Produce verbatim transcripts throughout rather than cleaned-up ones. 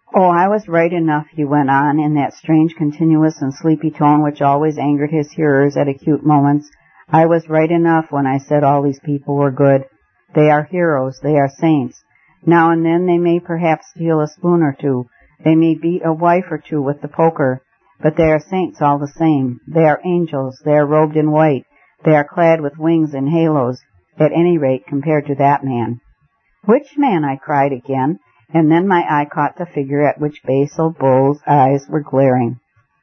Oh, I was right enough, he went on, in that strange, continuous, and sleepy tone which always angered his hearers at acute moments. I was right enough when I said all these people were good. They are heroes. They are saints. Now and then they may perhaps steal a spoon or two. They may beat a wife or two with the poker. But they are saints all the same. They are angels. They are robed in white. They are clad with wings and halos, at any rate compared to that man. Which man? I cried again, and then my eye caught the figure at which Basil Bull's eyes were glaring.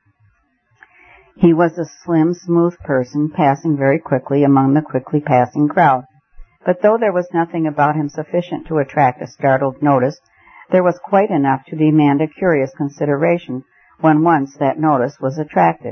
He was a slim, smooth person, passing very quickly among the quickly passing crowd. But though there was nothing about him sufficient to attract a startled notice, there was quite enough to demand a curious consideration when once that notice was attracted.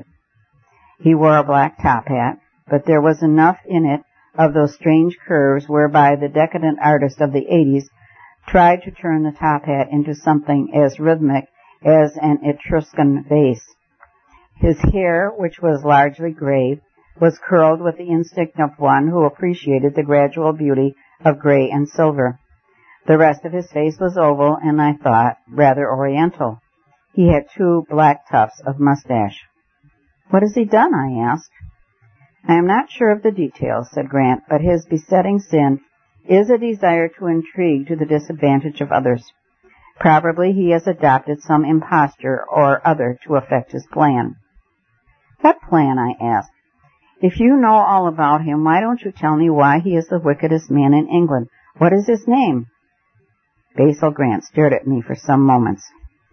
He wore a black top hat, but there was enough in it of those strange curves whereby the decadent artist of the eighties tried to turn the top hat into something as rhythmic as an Etruscan vase. His hair, which was largely gray, was curled with the instinct of one who appreciated the gradual beauty of gray and silver. The rest of his face was oval and, I thought, rather oriental. He had two black tufts of mustache. "What has he done?" I asked. "I am not sure of the details," said Grant, "but his besetting sin is a desire to intrigue to the disadvantage of others. Probably he has adopted some imposture or other to effect his plan." "What plan?" I asked. "If you know all about him, why don't you tell me why he is the wickedest man in England? What is his name?" Basil Grant stared at me for some moments.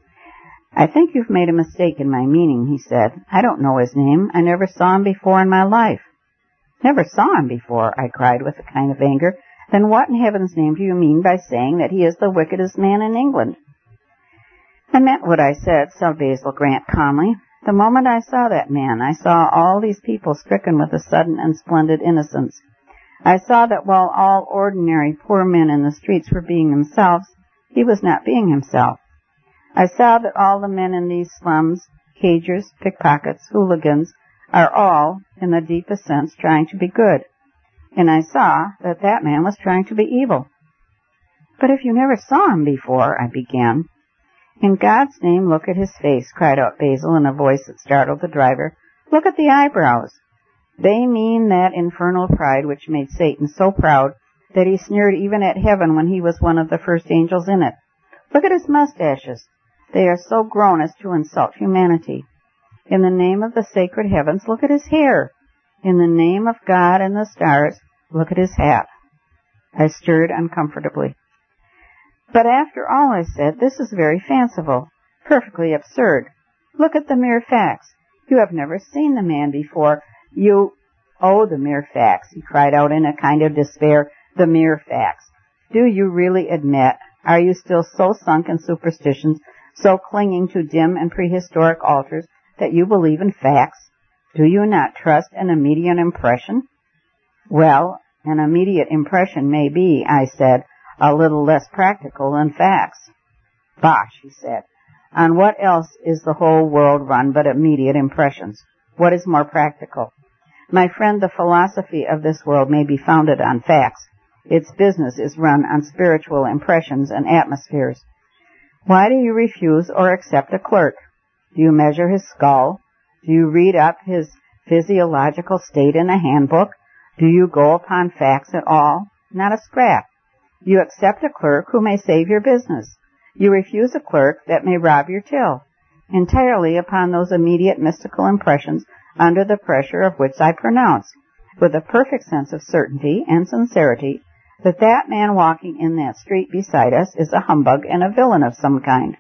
"I think you've made a mistake in my meaning," he said. "I don't know his name. I never saw him before in my life." "Never saw him before?" I cried with a kind of anger. "Then what in heaven's name do you mean by saying that he is the wickedest man in England?" "I meant what I said," said Basil Grant calmly. "The moment I saw that man, I saw all these people stricken with a sudden and splendid innocence. I saw that while all ordinary poor men in the streets were being themselves, he was not being himself. I saw that all the men in these slums, cagers, pickpockets, hooligans, are all, in the deepest sense, trying to be good. And I saw that that man was trying to be evil." "But if you never saw him before," I began. "In God's name, look at his face," cried out Basil in a voice that startled the driver. "Look at the eyebrows. They mean that infernal pride which made Satan so proud that he sneered even at heaven when he was one of the first angels in it. Look at his mustaches. They are so grown as to insult humanity. In the name of the sacred heavens, look at his hair. In the name of God and the stars, look at his hat." I stirred uncomfortably. "But after all," I said, "this is very fanciful, perfectly absurd. Look at the mere facts. You have never seen the man before. You—" "Oh, the mere facts," he cried out in a kind of despair. "The mere facts. Do you really admit, are you still so sunk in superstitions, so clinging to dim and prehistoric altars, that you believe in facts? Do you not trust an immediate impression?" "Well, an immediate impression may be," I said, "a little less practical than facts." "Bosh," he said. "On what else is the whole world run but immediate impressions? What is more practical? My friend, the philosophy of this world may be founded on facts. Its business is run on spiritual impressions and atmospheres. Why do you refuse or accept a clerk? Do you measure his skull? Do you read up his physiological state in a handbook? Do you go upon facts at all? Not a scrap. You accept a clerk who may save your business. You refuse a clerk that may rob your till, entirely upon those immediate mystical impressions under the pressure of which I pronounce, with a perfect sense of certainty and sincerity, that that man walking in that street beside us is a humbug and a villain of some kind."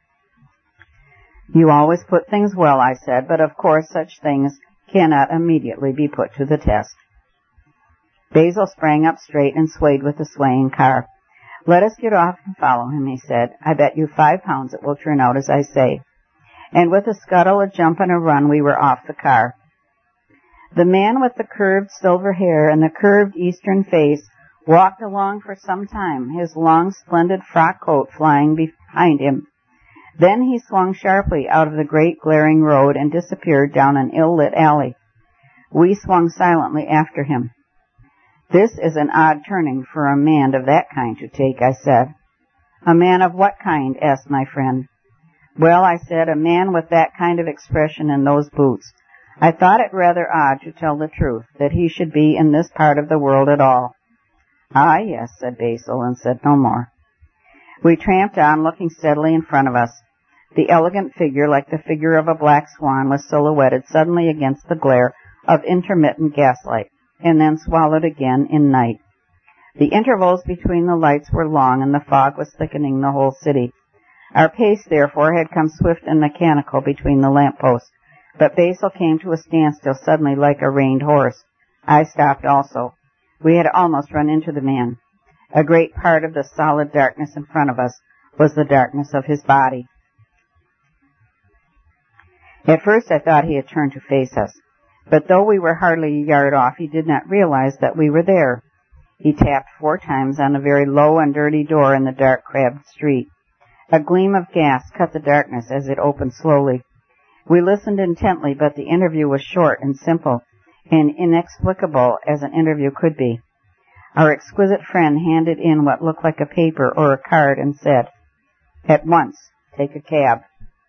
"You always put things well," I said, "but of course such things cannot immediately be put to the test." Basil sprang up straight and swayed with the swaying car. "Let us get off and follow him," he said. "I bet you five pounds it will turn out as I say." And with a scuttle, a jump, and a run, we were off the car. The man with the curved silver hair and the curved eastern face walked along for some time, his long, splendid frock coat flying behind him. Then he swung sharply out of the great glaring road and disappeared down an ill-lit alley. We swung silently after him. "This is an odd turning for a man of that kind to take," I said. "A man of what kind?" asked my friend. Well, I said, a man with that kind of expression and those boots. I thought it rather odd, to tell the truth, that he should be in this part of the world at all. Ah, yes, said Basil, and said no more. We tramped on, looking steadily in front of us. The elegant figure, like the figure of a black swan, was silhouetted suddenly against the glare of intermittent gaslight, and then swallowed again in night. The intervals between the lights were long, and the fog was thickening the whole city. Our pace, therefore, had come swift and mechanical between the lamp-posts, but Basil came to a standstill suddenly like a reined horse. I stopped also. We had almost run into the man. A great part of the solid darkness in front of us was the darkness of his body. At first I thought he had turned to face us, but though we were hardly a yard off, he did not realize that we were there. He tapped four times on a very low and dirty door in the dark, crabbed street. A gleam of gas cut the darkness as it opened slowly. We listened intently, but the interview was short and simple, and inexplicable as an interview could be. Our exquisite friend handed in what looked like a paper or a card and said, "At once, take a cab."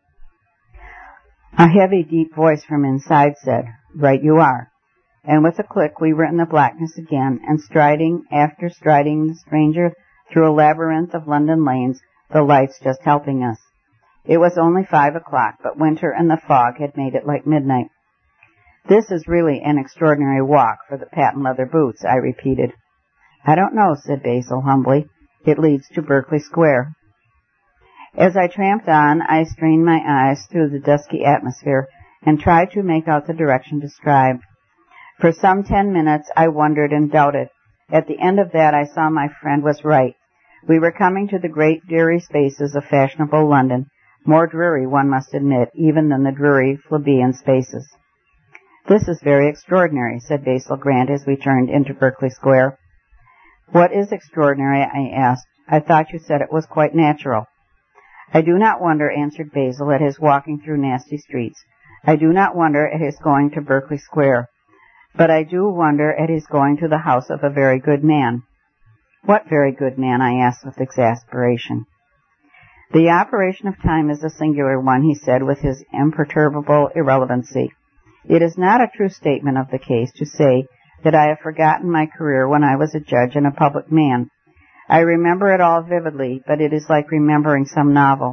A heavy, deep voice from inside said, "Right you are." And with a click we were in the blackness again, and striding after striding the stranger through a labyrinth of London lanes, the lights just helping us. It was only five o'clock, but winter and the fog had made it like midnight. "This is really an extraordinary walk for the patent leather boots," I repeated. "I don't know," said Basil humbly. "It leads to Berkeley Square." As I tramped on, I strained my eyes through the dusky atmosphere and tried to make out the direction described. For some ten minutes I wondered and doubted. At the end of that I saw my friend was right. We were coming to the great dreary spaces of fashionable London, more dreary, one must admit, even than the dreary plebeian spaces. "This is very extraordinary," said Basil Grant as we turned into Berkeley Square. "What is extraordinary?" I asked. "I thought you said it was quite natural." "I do not wonder," answered Basil, "at his walking through nasty streets. I do not wonder at his going to Berkeley Square. But I do wonder at his going to the house of a very good man." "What very good man?" I asked with exasperation. "The operation of time is a singular one," he said with his imperturbable irrelevancy. "It is not a true statement of the case to say that I have forgotten my career when I was a judge and a public man. I remember it all vividly, but it is like remembering some novel.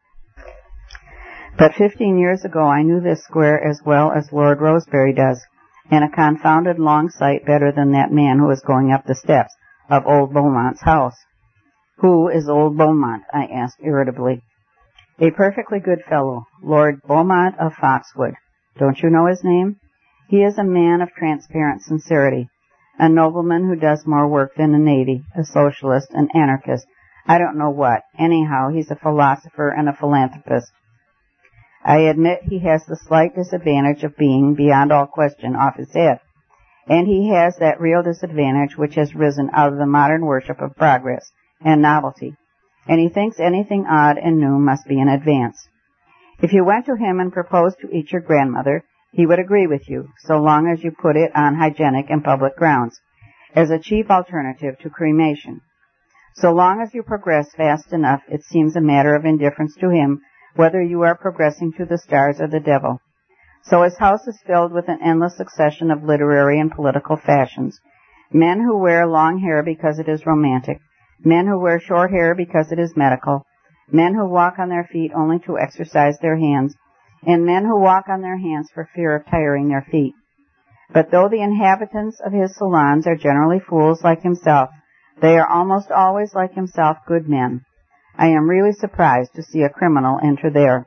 But fifteen years ago I knew this square as well as Lord Rosebery does, and a confounded long sight better than that man who is going up the steps of old Beaumont's house." "Who is old Beaumont?" I asked irritably. "A perfectly good fellow, Lord Beaumont of Foxwood. Don't you know his name? He is a man of transparent sincerity, a nobleman who does more work than a navy, a socialist, an anarchist, I don't know what. Anyhow, he's a philosopher and a philanthropist. I admit he has the slight disadvantage of being, beyond all question, off his head. And he has that real disadvantage which has risen out of the modern worship of progress and novelty. And he thinks anything odd and new must be in advance. If you went to him and proposed to eat your grandmother, he would agree with you, so long as you put it on hygienic and public grounds, as a cheap alternative to cremation. So long as you progress fast enough, it seems a matter of indifference to him whether you are progressing to the stars or the devil. So his house is filled with an endless succession of literary and political fashions. Men who wear long hair because it is romantic, men who wear short hair because it is medical, men who walk on their feet only to exercise their hands, and men who walk on their hands for fear of tiring their feet. But though the inhabitants of his salons are generally fools like himself, they are almost always like himself good men. I am really surprised to see a criminal enter there.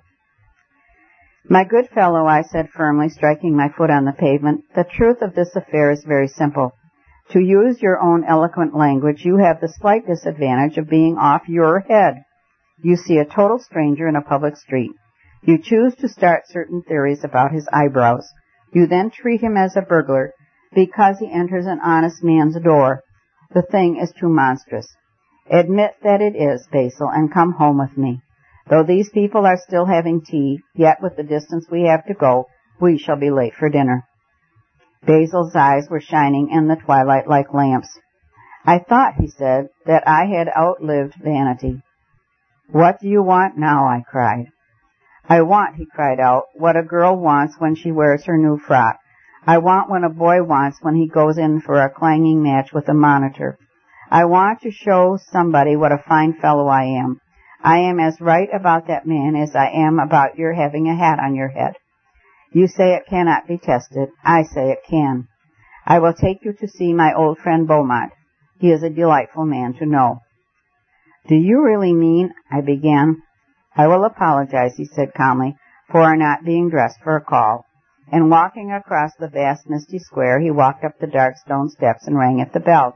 "My good fellow," I said firmly, striking my foot on the pavement, "the truth of this affair is very simple. To use your own eloquent language, you have the slight disadvantage of being off your head. You see a total stranger in a public street. You choose to start certain theories about his eyebrows. You then treat him as a burglar because he enters an honest man's door. The thing is too monstrous. Admit that it is, Basil, and come home with me. Though these people are still having tea, yet with the distance we have to go, we shall be late for dinner." Basil's eyes were shining in the twilight like lamps. "I thought," he said, "that I had outlived vanity." "What do you want now?" I cried. I want, he cried out, what a girl wants when she wears her new frock. I want what a boy wants when he goes in for a clanging match with a monitor. I want to show somebody what a fine fellow I am. I am as right about that man as I am about your having a hat on your head. You say it cannot be tested. I say it can. I will take you to see my old friend Beaumont. He is a delightful man to know. Do you really mean, I began. I will apologize, he said calmly, for our not being dressed for a call. And walking across the vast misty square, he walked up the dark stone steps and rang at the bell.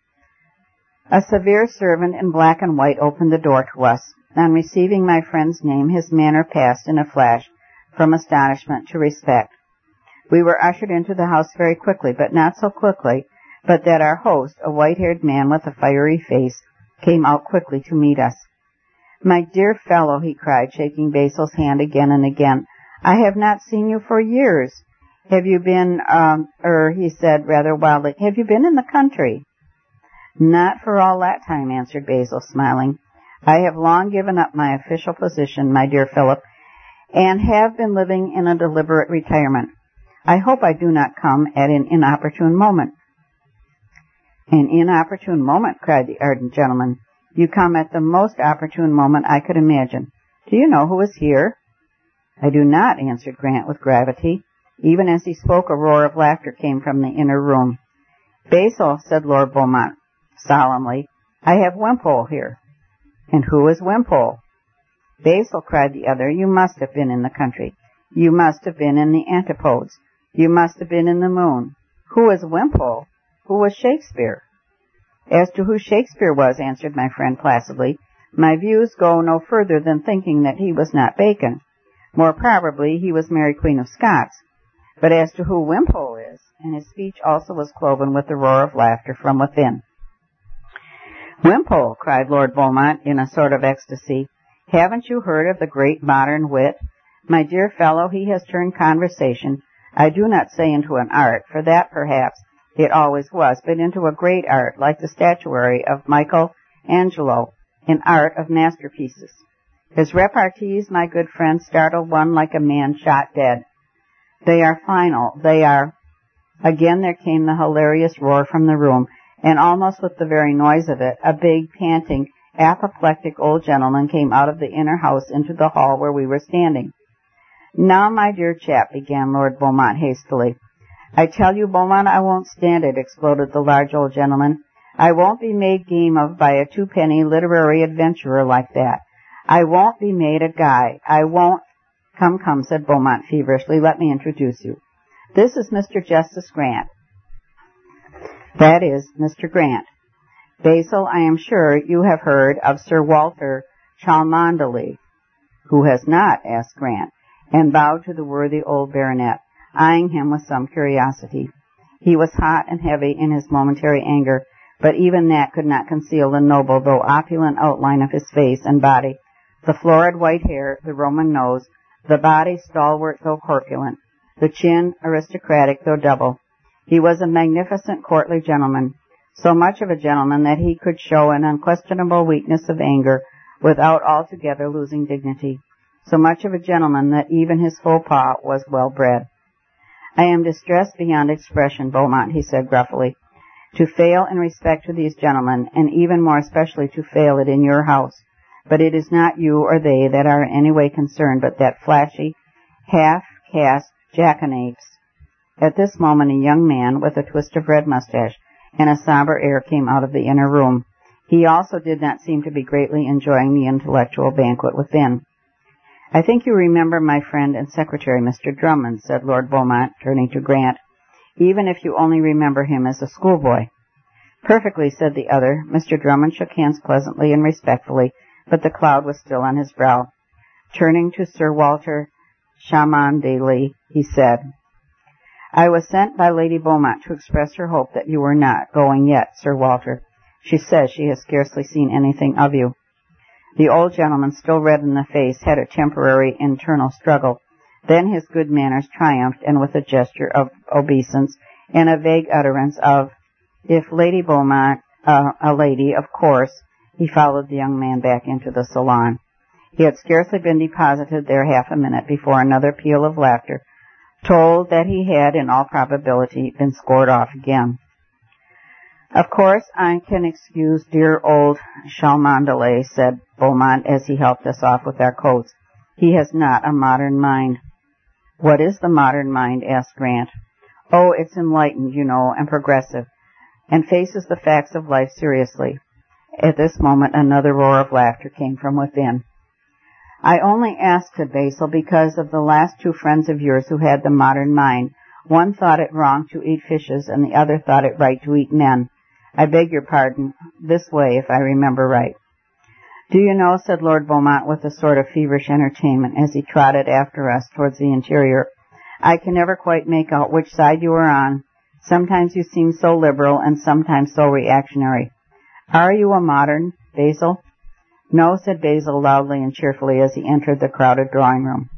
A severe servant in black and white opened the door to us. On receiving my friend's name, his manner passed in a flash from astonishment to respect. We were ushered into the house very quickly, but not so quickly but that our host, a white-haired man with a fiery face, came out quickly to meet us. My dear fellow, he cried, shaking Basil's hand again and again, I have not seen you for years. Have you been, um, er, he said rather wildly, have you been in the country? Not for all that time, answered Basil, smiling. I have long given up my official position, my dear Philip, and have been living in a deliberate retirement. I hope I do not come at an inopportune moment. An inopportune moment, cried the ardent gentleman. You come at the most opportune moment I could imagine. Do you know who is here? I do not, answered Grant with gravity. Even as he spoke, a roar of laughter came from the inner room. Basil, said Lord Beaumont solemnly, I have Wimpole here. And who is Wimpole? Basil, cried the other, you must have been in the country. You must have been in the antipodes. You must have been in the moon. Who is Wimpole? Who was Shakespeare? As to who Shakespeare was, answered my friend placidly, my views go no further than thinking that he was not Bacon. More probably he was Mary Queen of Scots. But as to who Wimpole is, and his speech also was cloven with the roar of laughter from within. Wimpole, cried Lord Beaumont in a sort of ecstasy, haven't you heard of the great modern wit? My dear fellow, he has turned conversation, I do not say into an art, for that perhaps it always was, but into a great art, like the statuary of Michael Angelo, an art of masterpieces. His repartees, my good friend, startle one like a man shot dead. They are final, they are... Again there came the hilarious roar from the room, and almost with the very noise of it, a big, panting, apoplectic old gentleman came out of the inner house into the hall where we were standing. Now, my dear chap, began Lord Beaumont hastily. I tell you, Beaumont, I won't stand it, exploded the large old gentleman. I won't be made game of by a two-penny literary adventurer like that. I won't be made a guy. I won't... Come, come, said Beaumont feverishly, let me introduce you. This is Mister Justice Grant. That is, Mister Grant. Basil, I am sure you have heard of Sir Walter Cholmondeley. Who has not? Asked Grant, and bowed to the worthy old baronet, eyeing him with some curiosity. He was hot and heavy in his momentary anger, but even that could not conceal the noble though opulent outline of his face and body, the florid white hair, the Roman nose, the body stalwart though corpulent, the chin aristocratic though double. He was a magnificent courtly gentleman, so much of a gentleman that he could show an unquestionable weakness of anger without altogether losing dignity, so much of a gentleman that even his faux pas was well bred. I am distressed beyond expression, Beaumont, he said gruffly, to fail in respect to these gentlemen, and even more especially to fail it in your house. But it is not you or they that are in any way concerned, but that flashy, half-caste jackanapes. At this moment a young man with a twist of red mustache and a somber air came out of the inner room. He also did not seem to be greatly enjoying the intellectual banquet within. I think you remember my friend and secretary, Mister Drummond, said Lord Beaumont, turning to Grant, even if you only remember him as a schoolboy. Perfectly, said the other. Mister Drummond shook hands pleasantly and respectfully, but the cloud was still on his brow. Turning to Sir Walter Cholmondeley, he said, I was sent by Lady Beaumont to express her hope that you were not going yet, Sir Walter. She says she has scarcely seen anything of you. The old gentleman, still red in the face, had a temporary internal struggle. Then his good manners triumphed, and with a gesture of obeisance and a vague utterance of, if Lady Beaumont, uh, a lady, of course, he followed the young man back into the salon. He had scarcely been deposited there half a minute before another peal of laughter told that he had, in all probability, been scored off again. "Of course I can excuse dear old Cholmondeley," said Beaumont as he helped us off with our coats. "He has not a modern mind." "What is the modern mind?" asked Grant. "Oh, it's enlightened, you know, and progressive, and faces the facts of life seriously." At this moment another roar of laughter came from within. "I only asked," said Basil, "because of the last two friends of yours who had the modern mind. One thought it wrong to eat fishes, and the other thought it right to eat men. I beg your pardon, this way, if I remember right." "Do you know," said Lord Beaumont with a sort of feverish entertainment as he trotted after us towards the interior, "I can never quite make out which side you are on. Sometimes you seem so liberal and sometimes so reactionary. Are you a modern, Basil?" "No," said Basil loudly and cheerfully as he entered the crowded drawing-room.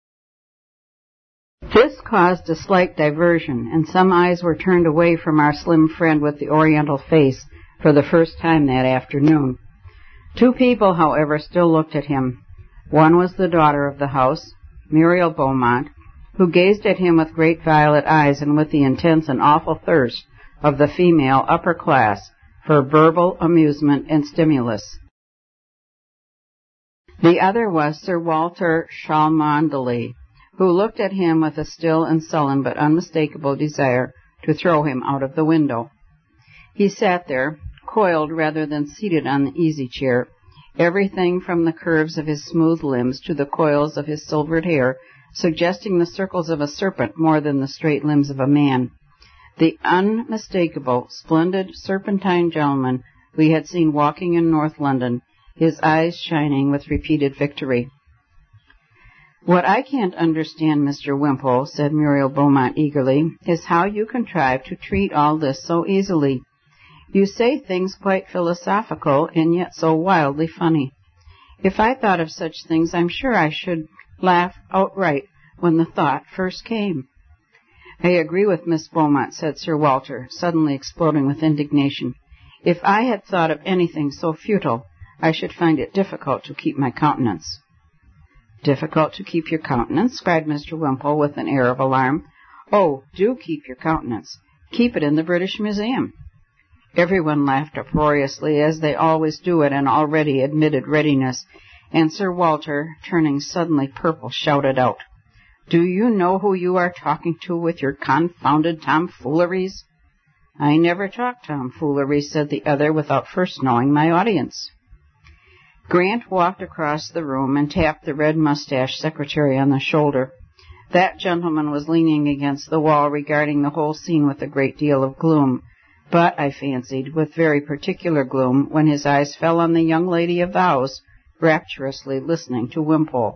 This caused a slight diversion, and some eyes were turned away from our slim friend with the oriental face for the first time that afternoon. Two people, however, still looked at him. One was the daughter of the house, Muriel Beaumont, who gazed at him with great violet eyes and with the intense and awful thirst of the female upper class for verbal amusement and stimulus. The other was Sir Walter Cholmondeley, who looked at him with a still and sullen but unmistakable desire to throw him out of the window. He sat there, coiled rather than seated on the easy-chair, everything from the curves of his smooth limbs to the coils of his silvered hair suggesting the circles of a serpent more than the straight limbs of a man. The unmistakable, splendid, serpentine gentleman we had seen walking in North London, his eyes shining with repeated victory. "What I can't understand, Mister Wimpole," said Muriel Beaumont eagerly, "is how you contrive to treat all this so easily. You say things quite philosophical and yet so wildly funny. If I thought of such things, I'm sure I should laugh outright when the thought first came." "I agree with Miss Beaumont," said Sir Walter, suddenly exploding with indignation. "If I had thought of anything so futile, I should find it difficult to keep my countenance." "Difficult to keep your countenance?" cried Mister Wimpole with an air of alarm. "Oh, do keep your countenance. Keep it in the British Museum." Everyone laughed uproariously, as they always do at an already admitted readiness, and Sir Walter, turning suddenly purple, shouted out, "Do you know who you are talking to with your confounded tomfooleries?" "I never talk tomfoolery," said the other, "without first knowing my audience." Grant walked across the room and tapped the red-mustached secretary on the shoulder. That gentleman was leaning against the wall, regarding the whole scene with a great deal of gloom, but, I fancied, with very particular gloom, when his eyes fell on the young lady of the house, rapturously listening to Wimpole.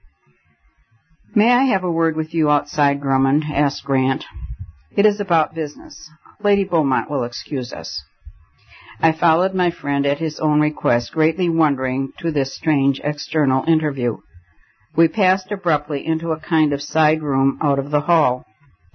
"May I have a word with you outside, Drummond?" asked Grant. "It is about business. Lady Beaumont will excuse us." I followed my friend at his own request, greatly wondering to this strange external interview. We passed abruptly into a kind of side room out of the hall.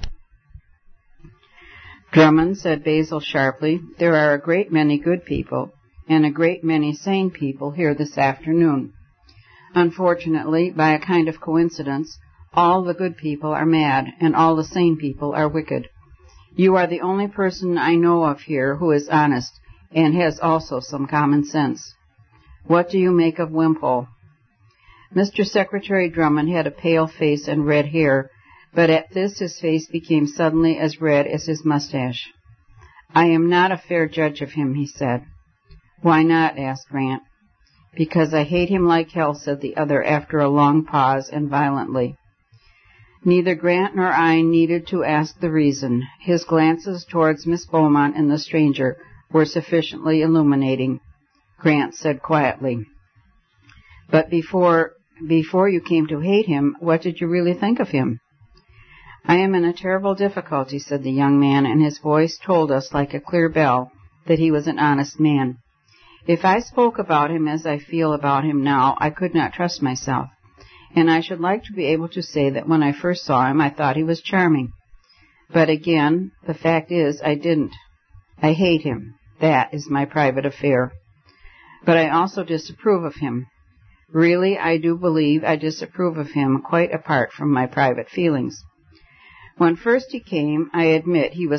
"Drummond," said Basil sharply, "there are a great many good people and a great many sane people here this afternoon. Unfortunately, by a kind of coincidence, all the good people are mad and all the sane people are wicked. You are the only person I know of here who is honest and has also some common sense. What do you make of Wimpole?" Mister Secretary Drummond had a pale face and red hair, but at this his face became suddenly as red as his mustache. "I am not a fair judge of him," he said. "Why not?" asked Grant. "Because I hate him like hell," said the other after a long pause and violently. Neither Grant nor I needed to ask the reason. His glances towards Miss Beaumont and the stranger were sufficiently illuminating. Grant said quietly, "But before before you came to hate him, what did you really think of him?" "I am in a terrible difficulty," said the young man, and his voice told us like a clear bell that he was an honest man. "If I spoke about him as I feel about him now, I could not trust myself, and I should like to be able to say that when I first saw him I thought he was charming. But again, the fact is I didn't. I hate him. That is my private affair. But I also disapprove of him. Really, I do believe I disapprove of him quite apart from my private feelings. When first he came, I admit he was